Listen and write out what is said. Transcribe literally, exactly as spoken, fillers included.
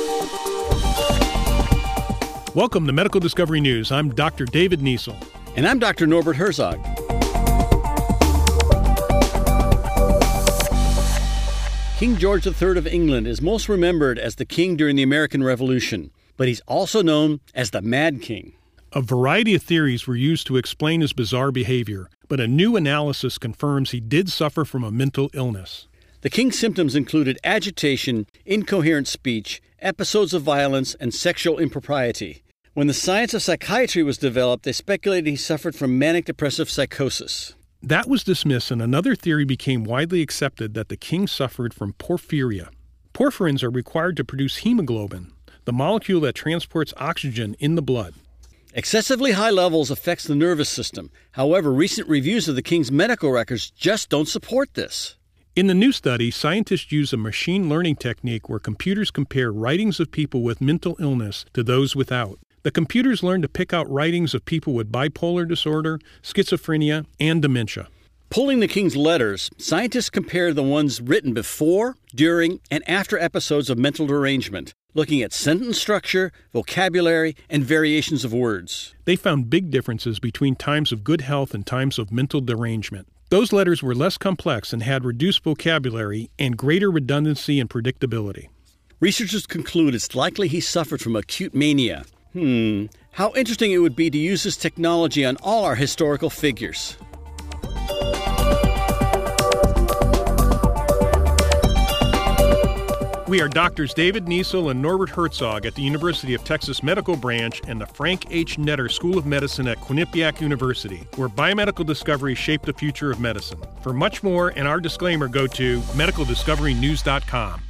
Welcome to Medical Discovery News. I'm Doctor David Niesel. And I'm Doctor Norbert Herzog. King George the Third of England is most remembered as the king during the American Revolution, but he's also known as the Mad King. A variety of theories were used to explain his bizarre behavior, but a new analysis confirms he did suffer from a mental illness. The king's symptoms included agitation, incoherent speech, episodes of violence, and sexual impropriety. When the science of psychiatry was developed, they speculated he suffered from manic depressive psychosis. That was dismissed, and another theory became widely accepted that the king suffered from porphyria. Porphyrins are required to produce hemoglobin, the molecule that transports oxygen in the blood. Excessively high levels affects the nervous system. However, recent reviews of the king's medical records just don't support this. In the new study, scientists use a machine learning technique where computers compare writings of people with mental illness to those without. The computers learn to pick out writings of people with bipolar disorder, schizophrenia, and dementia. Pulling the king's letters, scientists compare the ones written before, during, and after episodes of mental derangement, looking at sentence structure, vocabulary, and variations of words. They found big differences between times of good health and times of mental derangement. Those letters were less complex and had reduced vocabulary and greater redundancy and predictability. Researchers conclude it's likely he suffered from acute mania. Hmm, how interesting it would be to use this technology on all our historical figures. We are Doctors David Niesel and Norbert Herzog at the University of Texas Medical Branch and the Frank H. Netter School of Medicine at Quinnipiac University, where biomedical discovery shaped the future of medicine. For much more and our disclaimer, go to medical discovery news dot com.